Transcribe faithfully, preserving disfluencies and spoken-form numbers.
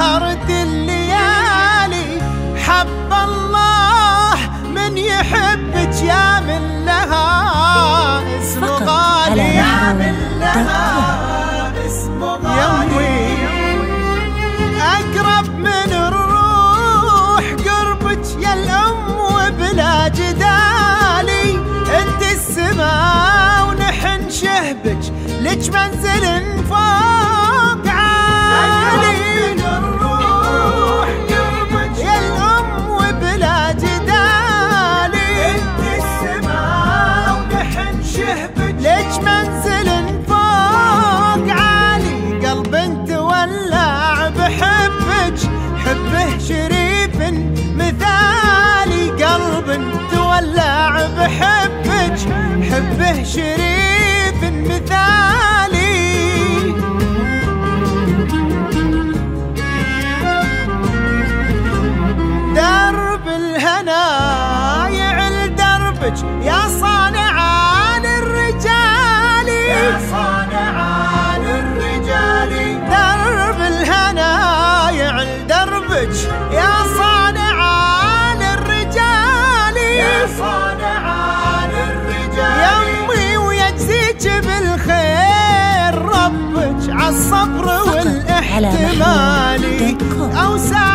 دارت الليالي. حب الله من يحبك يا من لها اسم غالي، يا من لها اسم غالي. أقرب من الروح قربك يا الأم وبلا جدالي. انت السما ونحن شهبك لك منزل فوق عالي. أقرب من الروح قربك يا الأم وبلا جدالي. انت السما ونحن شهبك لك منزل فوق عالي. قلب تولع بحبك حبه شريف مثالي. قلب تولع بحبك حبه شريف مثالي. درب الهنا يعل دربك يا صانعان الرجال، يا صانعان الرجال. درب الهنا يعل دربك يا صانعان الرجال، يا صانعان الرجال. يمي ويجزيك بالخير ربك عالصبر والاحتمال. أوسع